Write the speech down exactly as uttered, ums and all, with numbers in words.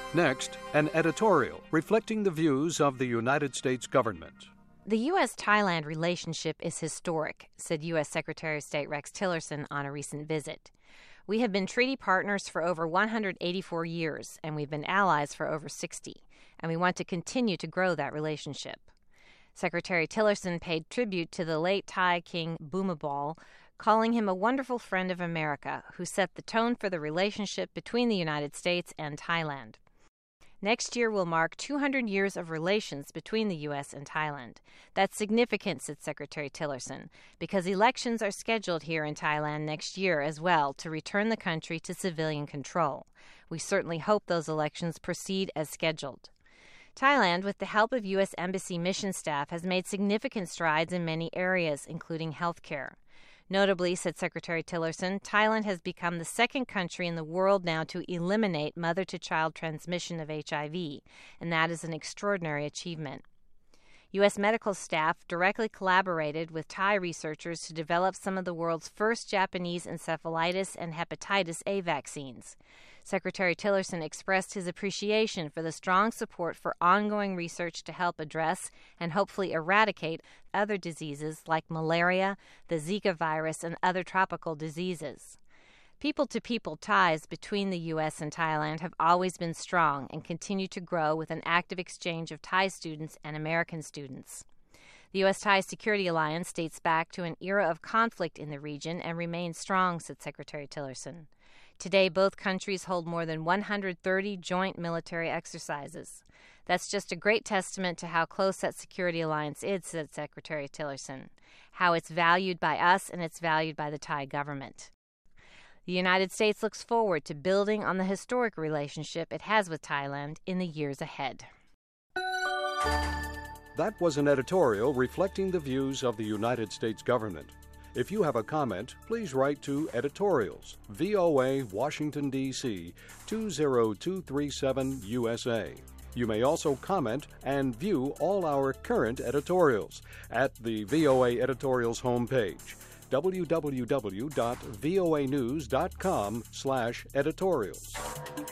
Next, an editorial reflecting the views of the United States government. The U S Thailand relationship is historic, said U S Secretary of State Rex Tillerson on a recent visit. We have been treaty partners for over one hundred eighty-four years, and we've been allies for over sixty, and we want to continue to grow that relationship. Secretary Tillerson paid tribute to the late Thai King Bhumibol, calling him a wonderful friend of America who set the tone for the relationship between the United States and Thailand. Next year will mark two hundred years of relations between the U S and Thailand. That's significant, said Secretary Tillerson, because elections are scheduled here in Thailand next year as well to return the country to civilian control. We certainly hope those elections proceed as scheduled. Thailand, with the help of U S Embassy mission staff, has made significant strides in many areas, including health care. Notably, said Secretary Tillerson, Thailand has become the second country in the world now to eliminate mother-to-child transmission of H I V, and that is an extraordinary achievement. U S medical staff directly collaborated with Thai researchers to develop some of the world's first Japanese encephalitis and hepatitis A vaccines. Secretary Tillerson expressed his appreciation for the strong support for ongoing research to help address and hopefully eradicate other diseases like malaria, the Zika virus, and other tropical diseases. People-to-people ties between the U S and Thailand have always been strong and continue to grow with an active exchange of Thai students and American students. The U S-Thai Security Alliance dates back to an era of conflict in the region and remains strong, said Secretary Tillerson. Today, both countries hold more than one hundred thirty joint military exercises. That's just a great testament to how close that security alliance is, said Secretary Tillerson, how it's valued by us and it's valued by the Thai government. The United States looks forward to building on the historic relationship it has with Thailand in the years ahead. That was an editorial reflecting the views of the United States government. If you have a comment, please write to Editorials, V O A, Washington, D C two zero two three seven U S A. You may also comment and view all our current editorials at the V O A Editorials homepage, w w w dot voa news dot com slash editorials.